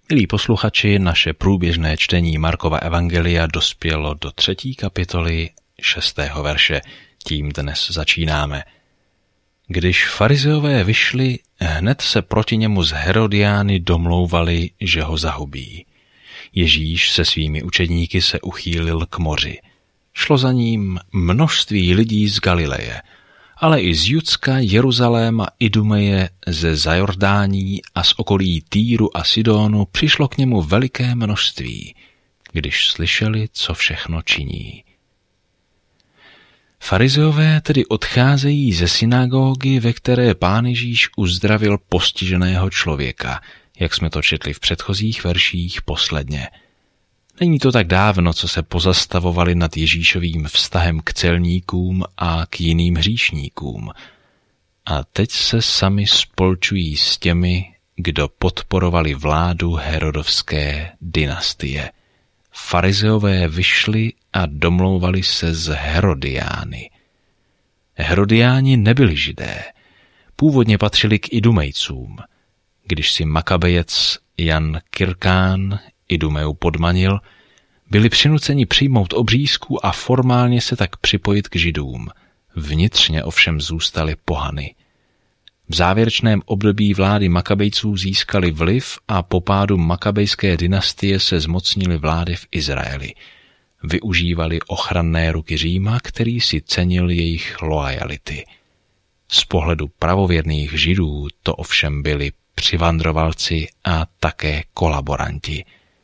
Milí posluchači, naše průběžné čtení Markova evangelia dospělo do 3. kapitoly 6. verše. Tím dnes začínáme. Když farizeové vyšli, hned se proti němu z Herodiány domlouvali, že ho zahubí. Ježíš se svými učedníky se uchýlil k moři. Šlo za ním množství lidí z Galileje, ale i z Judska, Jeruzaléma, Idumeje, ze Zajordání a z okolí Týru a Sidónu přišlo k němu veliké množství, když slyšeli, co všechno činí. Farizeové tedy odcházejí ze synagogy, ve které Pán Ježíš uzdravil postiženého člověka, jak jsme to četli v předchozích verších posledně. Není to tak dávno, co se pozastavovali nad Ježíšovým vztahem k celníkům a k jiným hříšníkům. A teď se sami spolčují s těmi, kdo podporovali vládu Herodovské dynastie. Farizeové vyšli a domlouvali se z Herodiány. Herodiáni nebyli Židé. Původně patřili k Idumejcům. Když si Makabejec Jan Kirkán Idumeu podmanil, byli přinuceni přijmout obřízku a formálně se tak připojit k Židům. Vnitřně ovšem zůstali pohany. V závěrečném období vlády Makabejců získali vliv a po pádu Makabejské dynastie se zmocnili vlády v Izraeli. Využívali ochranné ruky Říma, který si cenil jejich loajality. Z pohledu pravověrných Židů to ovšem byli přivandrovalci a také kolaboranti.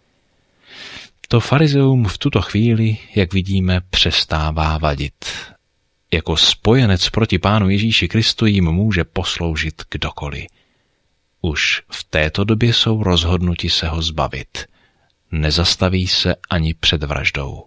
To farizeum v tuto chvíli, jak vidíme, přestává vadit. Jako spojenec proti Pánu Ježíši Kristu jim může posloužit kdokoliv. Už v této době jsou rozhodnuti se ho zbavit. Nezastaví se ani před vraždou.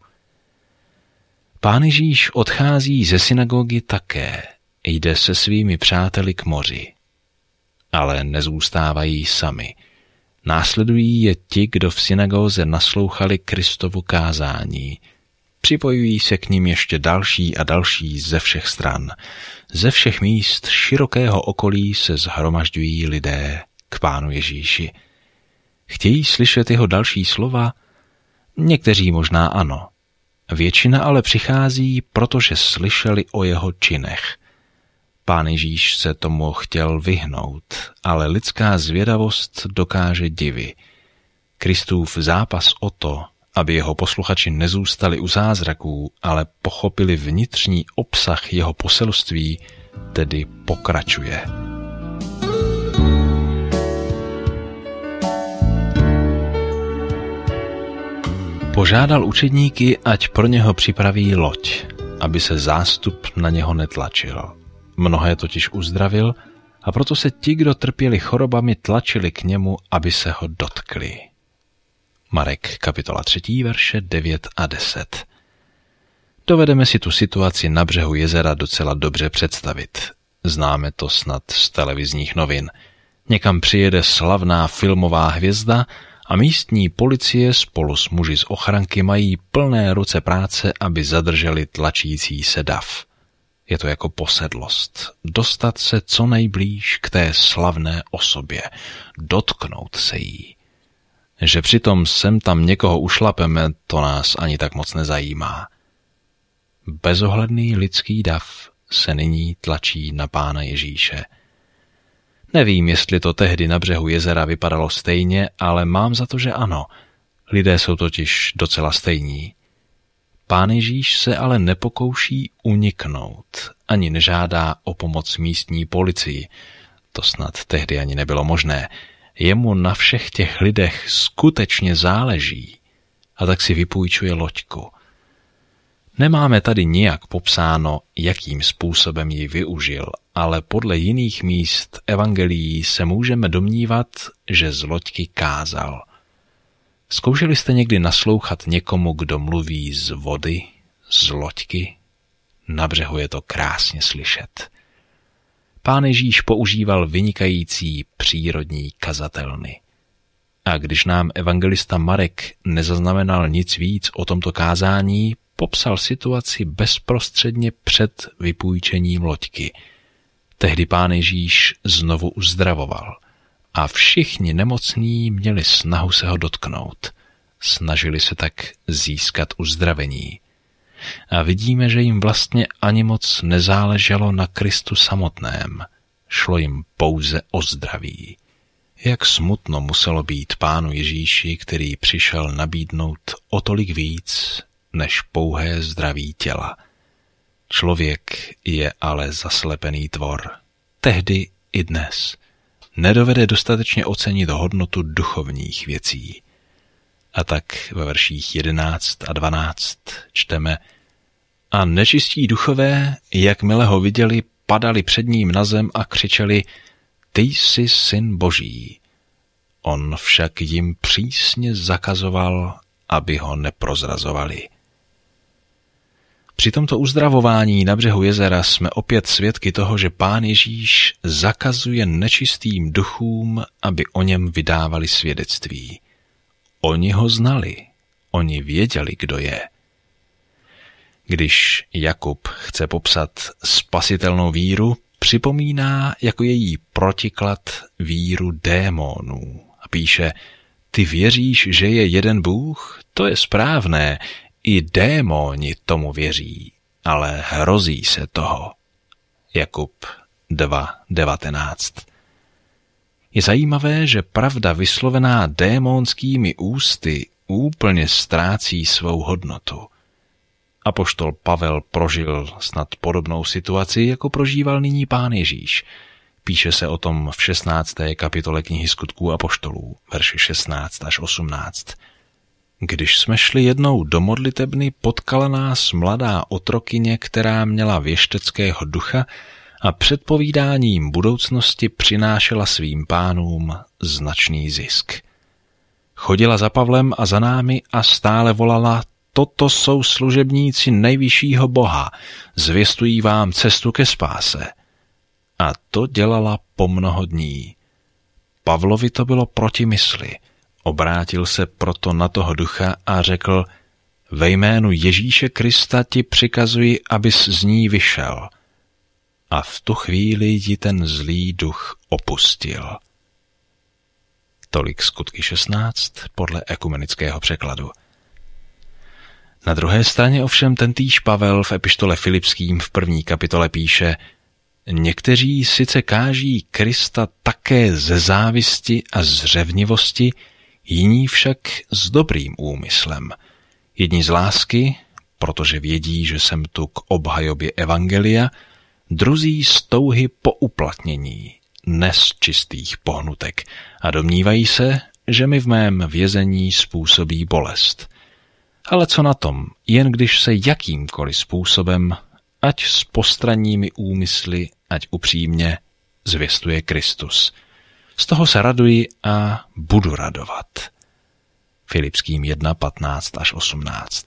Pán Ježíš odchází ze synagogy také, jde se svými přáteli k moři. Ale nezůstávají sami. Následují je ti, kdo v synagóze naslouchali Kristovu kázání. Připojují se k nim ještě další a další ze všech stran. Ze všech míst širokého okolí se shromažďují lidé k Pánu Ježíši. Chtějí slyšet jeho další slova? Někteří možná ano. Většina ale přichází, protože slyšeli o jeho činech. Pán Ježíš se tomu chtěl vyhnout, ale lidská zvědavost dokáže divy. Kristův zápas o to, aby jeho posluchači nezůstali u zázraků, ale pochopili vnitřní obsah jeho poselství, tedy pokračuje. Požádal učedníky, ať pro něho připraví loď, aby se zástup na něho netlačil. Mnohé totiž uzdravil a proto se ti, kdo trpěli chorobami, tlačili k němu, aby se ho dotkli. Marek, kapitola 3, verše 9 a 10. Dovedeme si tu situaci na břehu jezera docela dobře představit. Známe to snad z televizních novin. Někam přijede slavná filmová hvězda a místní policie spolu s muži z ochranky mají plné ruce práce, aby zadrželi tlačící se dav. Je to jako posedlost. Dostat se co nejblíž k té slavné osobě. Dotknout se jí. Že přitom sem tam někoho ušlapeme, to nás ani tak moc nezajímá. Bezohledný lidský dav se nyní tlačí na Pána Ježíše. Nevím, jestli to tehdy na břehu jezera vypadalo stejně, ale mám za to, že ano. Lidé jsou totiž docela stejní. Pán Ježíš se ale nepokouší uniknout, ani nežádá o pomoc místní policii. To snad tehdy ani nebylo možné. Jemu na všech těch lidech skutečně záleží a tak si vypůjčuje loďku. Nemáme tady nijak popsáno, jakým způsobem ji využil, ale podle jiných míst evangelií se můžeme domnívat, že z loďky kázal. Zkoušeli jste někdy naslouchat někomu, kdo mluví z vody, z loďky? Na břehu je to krásně slyšet. Pán Ježíš používal vynikající přírodní kazatelny. A když nám evangelista Marek nezaznamenal nic víc o tomto kázání, popsal situaci bezprostředně před vypůjčením loďky. Tehdy Pán Ježíš znovu uzdravoval a všichni nemocní měli snahu se ho dotknout. Snažili se tak získat uzdravení. A vidíme, že jim vlastně ani moc nezáleželo na Kristu samotném. Šlo jim pouze o zdraví. Jak smutno muselo být Pánu Ježíši, který přišel nabídnout o tolik víc než pouhé zdraví těla. Člověk je ale zaslepený tvor. Tehdy i dnes nedovede dostatečně ocenit hodnotu duchovních věcí. A tak ve verších 11 a 12 čteme: A nečistí duchové, jakmile ho viděli, padali před ním na zem a křičeli: Ty jsi syn Boží. On však jim přísně zakazoval, aby ho neprozrazovali. Při tomto uzdravování na břehu jezera jsme opět svědky toho, že Pán Ježíš zakazuje nečistým duchům, aby o něm vydávali svědectví. Oni ho znali, oni věděli, kdo je. Když Jakub chce popsat spasitelnou víru, připomíná jako její protiklad víru démonů a píše: Ty věříš, že je jeden Bůh? To je správné, i démoni tomu věří, ale hrozí se toho. Jakub 2:19. Je zajímavé, že pravda vyslovená démonskými ústy úplně ztrácí svou hodnotu. Apoštol Pavel prožil snad podobnou situaci, jako prožíval nyní Pán Ježíš. Píše se o tom v 16. kapitole knihy Skutků apoštolů, verši 16 až 18. Když jsme šli jednou do modlitebny, potkala nás mladá otrokyně, která měla věšteckého ducha a předpovídáním budoucnosti přinášela svým pánům značný zisk. Chodila za Pavlem a za námi a stále volala: Toto jsou služebníci nejvyššího Boha, zvěstují vám cestu ke spáse. A to dělala po mnoho dní. Pavlovi to bylo proti mysli. Obrátil se proto na toho ducha a řekl: Ve jménu Ježíše Krista ti přikazuji, abys z ní vyšel. A v tu chvíli ji ten zlý duch opustil. Tolik Skutky 16 podle ekumenického překladu. Na druhé straně ovšem tentýž Pavel v epištole Filipským v 1. kapitole píše: Někteří sice káží Krista také ze závisti a z řevnivosti, jiní však s dobrým úmyslem. Jedni z lásky, protože vědí, že jsem tu k obhajobě evangelia, druzí z touhy po uplatnění, ne z čistých pohnutek, a domnívají se, že mi v mém vězení způsobí bolest. Ale co na tom, jen když se jakýmkoliv způsobem, ať s postranními úmysly, ať upřímně, zvěstuje Kristus. Z toho se raduji a budu radovat. Filipským 1:15 až 18.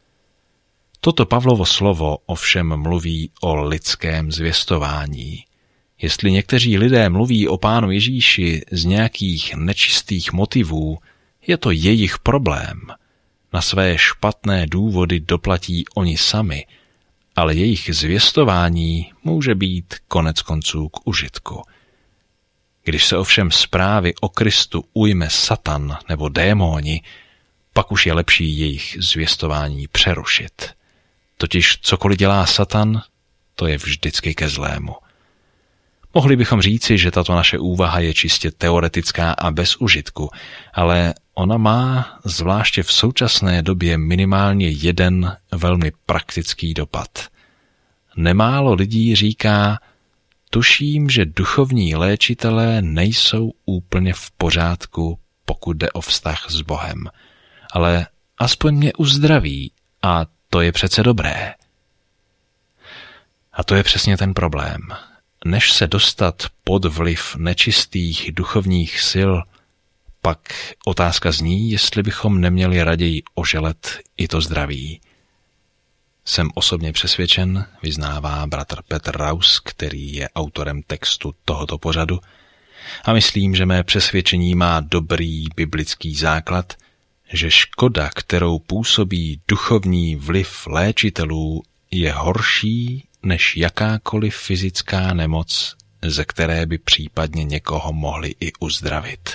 Toto Pavlovo slovo ovšem mluví o lidském zvěstování. Jestli někteří lidé mluví o Pánu Ježíši z nějakých nečistých motivů, je to jejich problém. Na své špatné důvody doplatí oni sami, ale jejich zvěstování může být koneckonců k užitku. Když se ovšem zprávy o Kristu ujme Satan nebo démoni, pak už je lepší jejich zvěstování přerušit. Totiž cokoliv dělá Satan, to je vždycky ke zlému. Mohli bychom říci, že tato naše úvaha je čistě teoretická a bez užitku, ale ona má, zvláště v současné době, minimálně jeden velmi praktický dopad. Nemálo lidí říká: tuším, že duchovní léčitelé nejsou úplně v pořádku, pokud jde o vztah s Bohem, ale aspoň mě uzdraví a to je přece dobré. A to je přesně ten problém. Než se dostat pod vliv nečistých duchovních sil, pak otázka zní, jestli bychom neměli raději oželet i to zdraví. Jsem osobně přesvědčen, vyznává bratr Petr Raus, který je autorem textu tohoto pořadu, a myslím, že mé přesvědčení má dobrý biblický základ, že škoda, kterou působí duchovní vliv léčitelů, je horší než jakákoliv fyzická nemoc ze které by případně někoho mohli i uzdravit.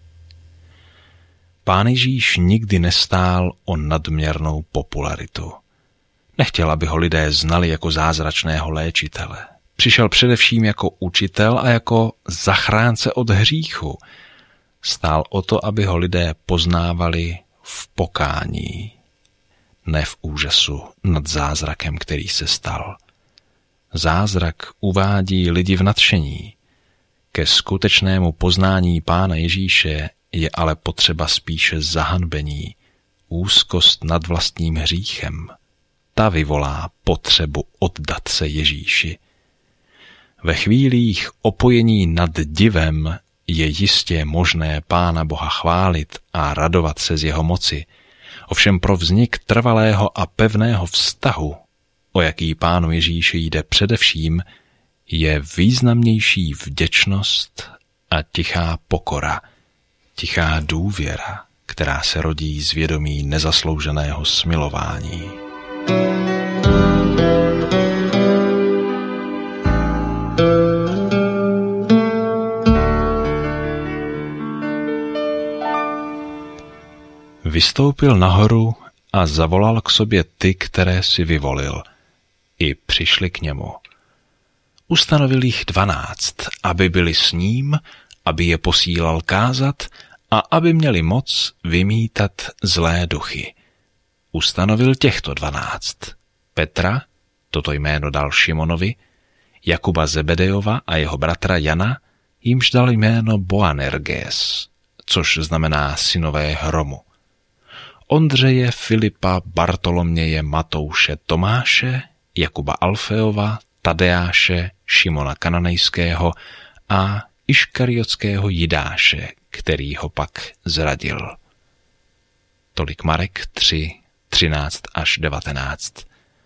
Pán Ježíš nikdy nestál o nadměrnou popularitu. Nechtěl, aby ho lidé znali jako zázračného léčitele. Přišel především jako učitel a jako zachránce od hříchu. Stál o to, aby ho lidé poznávali v pokání, ne v úžasu nad zázrakem, který se stal. Zázrak uvádí lidi v nadšení. Ke skutečnému poznání Pána Ježíše je ale potřeba spíše zahanbení, úzkost nad vlastním hříchem. Ta vyvolá potřebu oddat se Ježíši. Ve chvílích opojení nad divem je jistě možné Pána Boha chválit a radovat se z jeho moci. Ovšem pro vznik trvalého a pevného vztahu, o jaký Pánu Ježíši jde především, je významnější vděčnost a tichá pokora, tichá důvěra, která se rodí z vědomí nezaslouženého smilování. Vystoupil nahoru a zavolal k sobě ty, které si vyvolil. I přišli k němu. Ustanovil jich 12, aby byli s ním, aby je posílal kázat a aby měli moc vymítat zlé duchy. Ustanovil těchto 12. Petra, toto jméno dal Šimonovi, Jakuba Zebedejova a jeho bratra Jana, jimž dal jméno Boanerges, což znamená synové hromu. Ondřeje, Filipa, Bartoloměje, Matouše, Tomáše, Jakuba Alfeova, Tadeáše, Šimona Kananejského a Iškariotského Jidáše, který ho pak zradil. Tolik Marek 3, 13 až 19.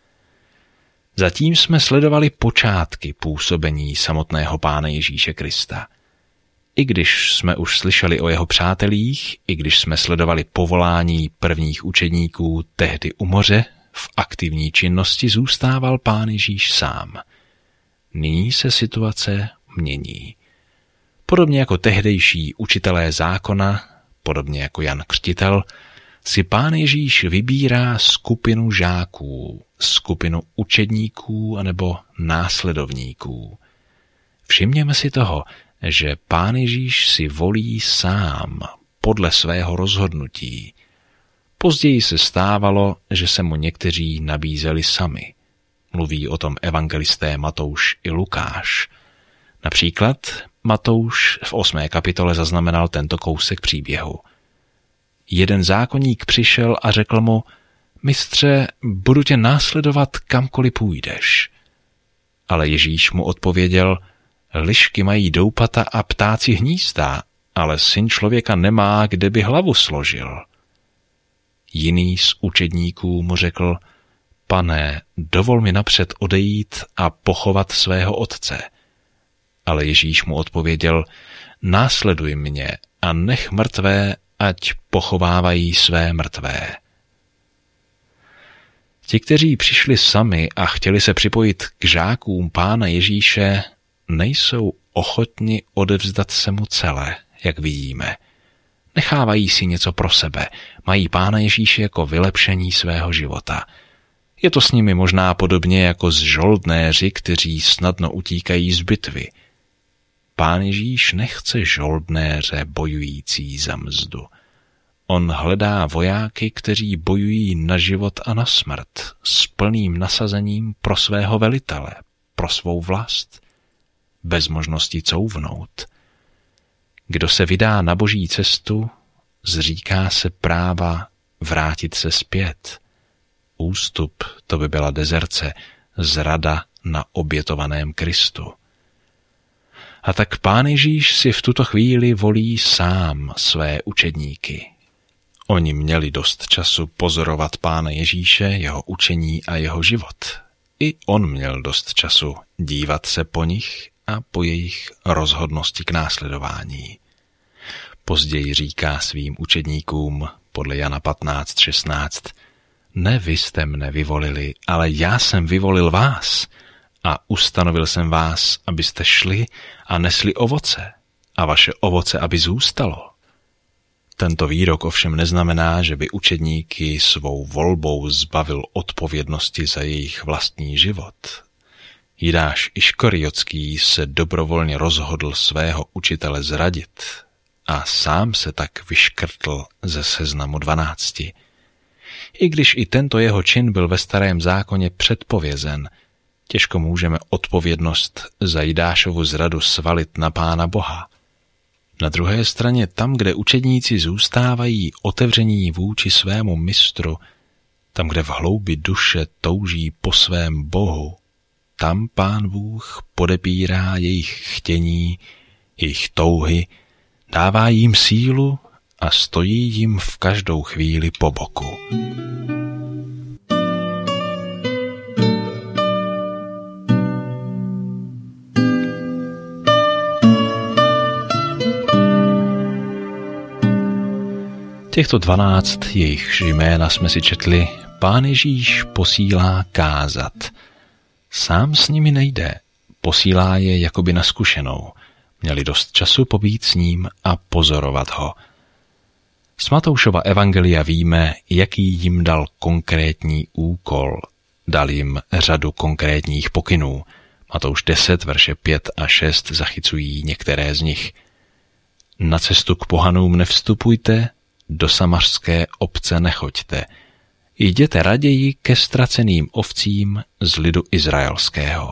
Zatím jsme sledovali počátky působení samotného Pána Ježíše Krista. I když jsme už slyšeli o jeho přátelích, i když jsme sledovali povolání prvních učedníků tehdy u moře, v aktivní činnosti zůstával Pán Ježíš sám. Nyní se situace mění. Podobně jako tehdejší učitelé zákona, podobně jako Jan Křtitel, si Pán Ježíš vybírá skupinu žáků, skupinu učedníků anebo následovníků. Všimněme si toho, že Pán Ježíš si volí sám podle svého rozhodnutí. Později se stávalo, že se mu někteří nabízeli sami. Mluví o tom evangelisté Matouš i Lukáš. Například Matouš v 8. kapitole zaznamenal tento kousek příběhu. Jeden zákonník přišel a řekl mu: Mistře, budu tě následovat kamkoliv půjdeš. Ale Ježíš mu odpověděl: Lišky mají doupata a ptáci hnízda, ale Syn člověka nemá, kde by hlavu složil. Jiný z učedníků mu řekl: Pane, dovol mi napřed odejít a pochovat svého otce. Ale Ježíš mu odpověděl: Následuj mě a nech mrtvé, ať pochovávají své mrtvé. Ti, kteří přišli sami a chtěli se připojit k žákům Pána Ježíše, nejsou ochotni odevzdat se mu celé, jak vidíme. Nechávají si něco pro sebe, mají Pána Ježíše jako vylepšení svého života. Je to s nimi možná podobně jako s žoldnéři, kteří snadno utíkají z bitvy. Pán Ježíš nechce žoldnéře bojující za mzdu. On hledá vojáky, kteří bojují na život a na smrt, s plným nasazením pro svého velitele, pro svou vlast, bez možnosti couvnout. Kdo se vydá na boží cestu, zříká se práva vrátit se zpět. Ústup, to by byla dezerce, zrada na obětovaném Kristu. A tak Pán Ježíš si v tuto chvíli volí sám své učedníky. Oni měli dost času pozorovat Pána Ježíše, jeho učení a jeho život. I on měl dost času dívat se po nich a po jejich rozhodnosti k následování. Později říká svým učedníkům podle Jana 15:16: Ne vy jste mne vyvolili, ale já jsem vyvolil vás a ustanovil jsem vás, abyste šli a nesli ovoce, a vaše ovoce, aby zůstalo. Tento výrok ovšem neznamená, že by učedníky svou volbou zbavil odpovědnosti za jejich vlastní život. Jidáš Iškariotský se dobrovolně rozhodl svého učitele zradit a sám se tak vyškrtl ze seznamu 12. I když i tento jeho čin byl ve Starém zákoně předpovězen, těžko můžeme odpovědnost za Jidášovu zradu svalit na Pána Boha. Na druhé straně tam, kde učedníci zůstávají otevření vůči svému mistru, tam, kde v hloubi duše touží po svém Bohu, tam Pán Bůh podepírá jejich chtění, jejich touhy, dává jim sílu a stojí jim v každou chvíli po boku. Těchto 12, jejichž jména jsme si četli, Pán Ježíš posílá kázat. Sám s nimi nejde, posílá je jakoby na zkušenou. Měli dost času pobít s ním a pozorovat ho. Z Matoušova evangelia víme, jaký jim dal konkrétní úkol. Dal jim řadu konkrétních pokynů. Matouš 10, verše 5 a 6 zachycují některé z nich. Na cestu k pohanům nevstupujte, do samařské obce nechoďte. Jděte raději ke ztraceným ovcím z lidu izraelského.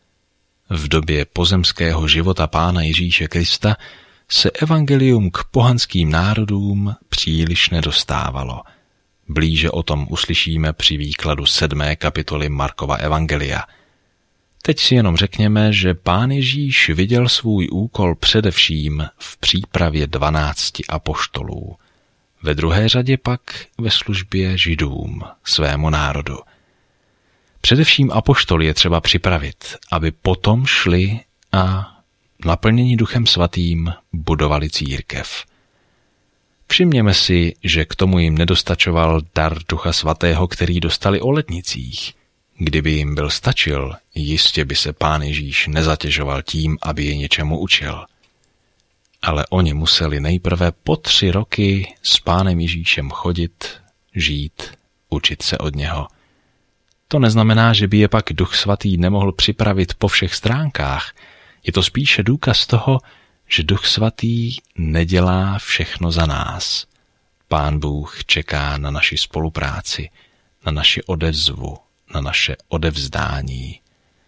V době pozemského života Pána Ježíše Krista se evangelium k pohanským národům příliš nedostávalo. Blíže o tom uslyšíme při výkladu 7. kapitoly Markova evangelia. Teď si jenom řekněme, že Pán Ježíš viděl svůj úkol především v přípravě 12 apoštolů. Ve druhé řadě pak ve službě Židům, svému národu. Především apoštoly je třeba připravit, aby potom šli a naplnění Duchem Svatým budovali církev. Všimněme si, že k tomu jim nedostačoval dar Ducha Svatého, který dostali o letnicích. Kdyby jim byl stačil, jistě by se Pán Ježíš nezatěžoval tím, aby je něčemu učil. Ale oni museli nejprve po 3 roky s Pánem Ježíšem chodit, žít, učit se od něho. To neznamená, že by je pak Duch Svatý nemohl připravit po všech stránkách. Je to spíše důkaz toho, že Duch Svatý nedělá všechno za nás. Pán Bůh čeká na naši spolupráci, na naši odezvu, na naše odevzdání.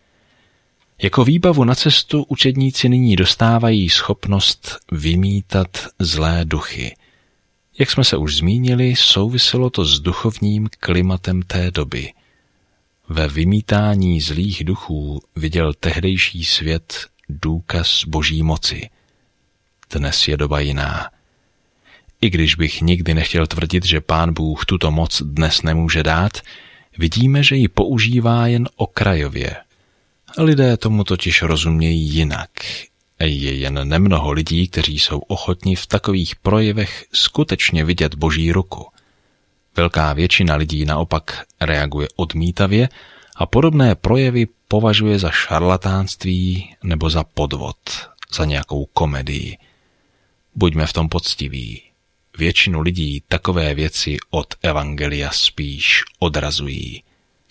Jako výbavu na cestu učedníci nyní dostávají schopnost vymítat zlé duchy. Jak jsme se už zmínili, souviselo to s duchovním klimatem té doby. Ve vymítání zlých duchů viděl tehdejší svět důkaz Boží moci. Dnes je doba jiná. I když bych nikdy nechtěl tvrdit, že Pán Bůh tuto moc dnes nemůže dát, vidíme, že ji používá jen okrajově. Lidé tomu totiž rozumějí jinak. Je jen nemnoho lidí, kteří jsou ochotni v takových projevech skutečně vidět Boží ruku. Velká většina lidí naopak reaguje odmítavě a podobné projevy považuje za šarlatánství nebo za podvod, za nějakou komedii. Buďme v tom poctiví. Většinu lidí takové věci od evangelia spíš odrazují.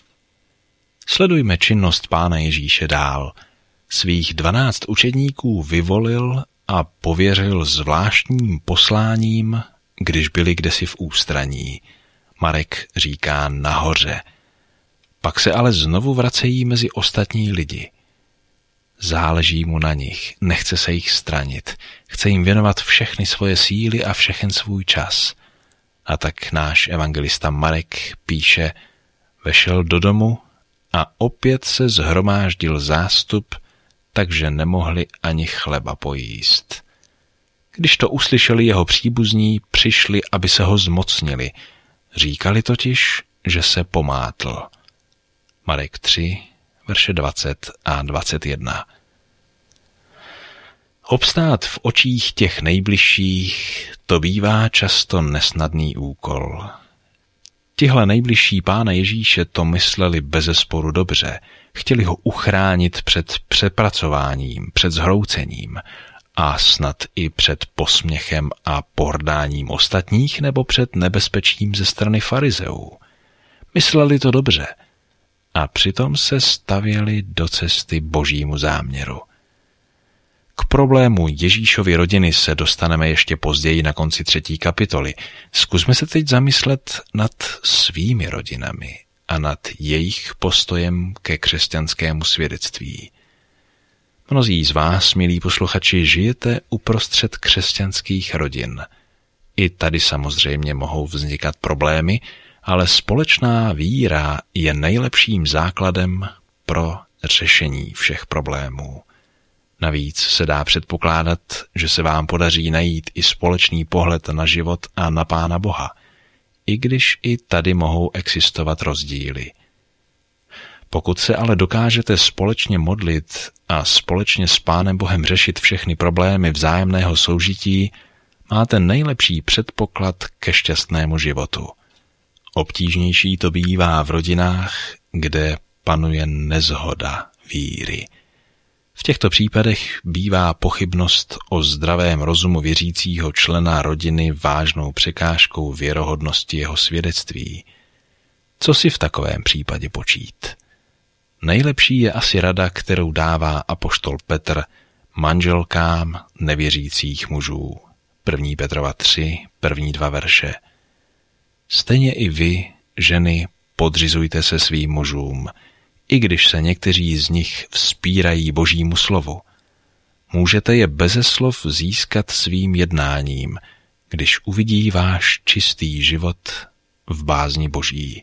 Sledujme činnost Pána Ježíše dál. Svých 12 učedníků vyvolil a pověřil zvláštním posláním, když byli kdesi v ústraní. Marek říká nahoře. Pak se ale znovu vracejí mezi ostatní lidi. Záleží mu na nich, nechce se jich stranit, chce jim věnovat všechny svoje síly a všechen svůj čas. A tak náš evangelista Marek píše, vešel do domu a opět se shromáždil zástup, takže nemohli ani chleba pojíst. Když to uslyšeli jeho příbuzní, přišli, aby se ho zmocnili. Říkali totiž, že se pomátl. Marek 3, verše 20 a 21. Obstát v očích těch nejbližších, to bývá často nesnadný úkol. Tihle nejbližší Pána Ježíše to mysleli bezesporu dobře, Chtěli ho uchránit před přepracováním, před zhroucením a snad i před posměchem a pohrdáním ostatních nebo před nebezpečím ze strany farizeů. Mysleli to dobře a přitom se stavěli do cesty Božímu záměru. K problému Ježíšovy rodiny se dostaneme ještě později na konci 3. kapitoly. Zkusme se teď zamyslet nad svými rodinami a nad jejich postojem ke křesťanskému svědectví. Mnozí z vás, milí posluchači, žijete uprostřed křesťanských rodin. I tady samozřejmě mohou vznikat problémy, ale společná víra je nejlepším základem pro řešení všech problémů. Navíc se dá předpokládat, že se vám podaří najít i společný pohled na život a na Pána Boha, i když i tady mohou existovat rozdíly. Pokud se ale dokážete společně modlit a společně s Pánem Bohem řešit všechny problémy vzájemného soužití, máte nejlepší předpoklad ke šťastnému životu. Obtížnější to bývá v rodinách, kde panuje neshoda víry. V těchto případech bývá pochybnost o zdravém rozumu věřícího člena rodiny vážnou překážkou věrohodnosti jeho svědectví. Co si v takovém případě počít? Nejlepší je asi rada, kterou dává apoštol Petr manželkám nevěřících mužů. 1. Petrova 3, první 2 verše. Stejně i vy, ženy, podřizujte se svým mužům, i když se někteří z nich vzpírají Božímu slovu. Můžete je beze slov získat svým jednáním, když uvidí váš čistý život v bázni Boží.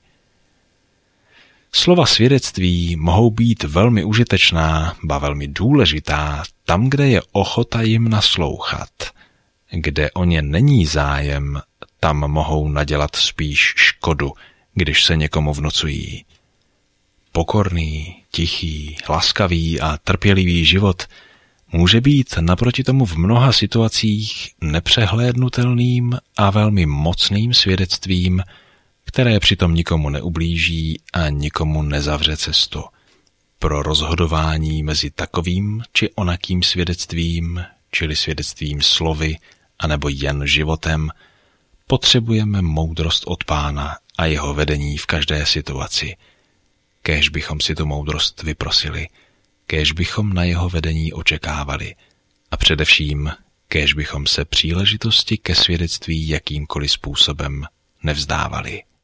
Slova svědectví mohou být velmi užitečná, ba velmi důležitá, tam, kde je ochota jim naslouchat. Kde o ně není zájem, tam mohou nadělat spíš škodu, když se někomu vnucují. Pokorný, tichý, laskavý a trpělivý život může být naproti tomu v mnoha situacích nepřehlédnutelným a velmi mocným svědectvím, které přitom nikomu neublíží a nikomu nezavře cestu. Pro rozhodování mezi takovým či onakým svědectvím, čili svědectvím slovy, anebo jen životem, potřebujeme moudrost od Pána a jeho vedení v každé situaci. Kéž bychom si tu moudrost vyprosili, kéž bychom na jeho vedení očekávali a především kéž bychom se příležitosti ke svědectví jakýmkoliv způsobem nevzdávali.